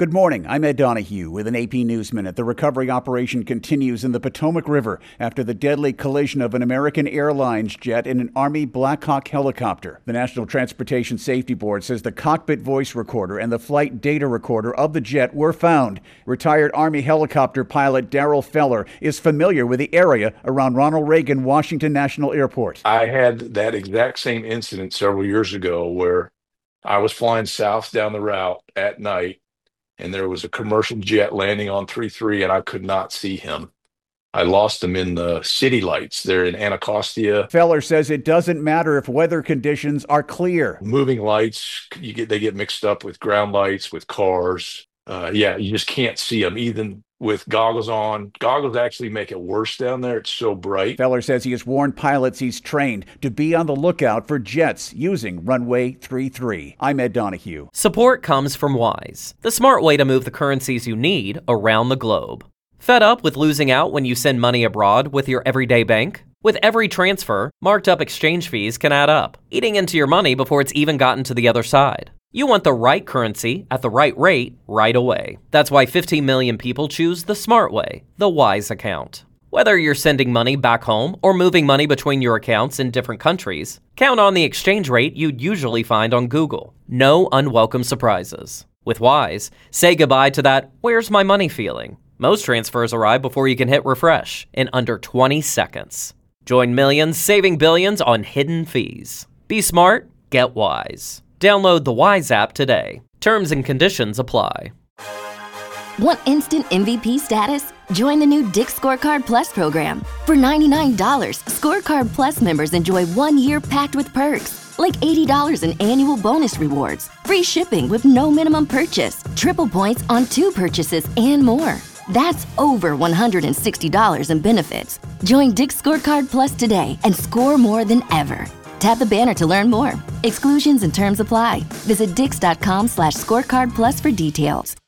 Good morning. I'm Ed Donahue with an AP News Minute. The recovery operation continues in the Potomac River after the deadly collision of an American Airlines jet and an Army Black Hawk helicopter. The National Transportation Safety Board says the cockpit voice recorder and the flight data recorder of the jet were found. Retired Army helicopter pilot Darrell Feller is familiar with the area around Ronald Reagan Washington National Airport. I had that exact same incident several years ago where I was flying south down the route at night, and there was a commercial jet landing on 33, and I could not see him. I lost him in the city lights there in Anacostia. Feller says it doesn't matter if weather conditions are clear. Moving lights, they get mixed up with ground lights, with cars. You just can't see them, even with goggles on. Goggles actually make it worse down there. It's so bright. Feller says he has warned pilots he's trained to be on the lookout for jets using runway 33. I'm Ed Donahue. Support comes from Wise, the smart way to move the currencies you need around the globe. Fed up with losing out when you send money abroad with your everyday bank? With every transfer, marked up exchange fees can add up, eating into your money before it's even gotten to the other side. You want the right currency at the right rate right away. That's why 15 million people choose the smart way, the Wise account. Whether you're sending money back home or moving money between your accounts in different countries, count on the exchange rate you'd usually find on Google. No unwelcome surprises. With Wise, say goodbye to that "where's my money" feeling. Most transfers arrive before you can hit refresh in under 20 seconds. Join millions saving billions on hidden fees. Be smart, get Wise. Download the Wise app today. Terms and conditions apply. Want instant MVP status? Join the new Dick's Scorecard Plus program. For $99, Scorecard Plus members enjoy 1 year packed with perks, like $80 in annual bonus rewards, free shipping with no minimum purchase, triple points on 2 purchases, and more. That's over $160 in benefits. Join Dick's Scorecard Plus today and score more than ever. Tap the banner to learn more. Exclusions and terms apply. Visit dix.com/scorecard plus for details.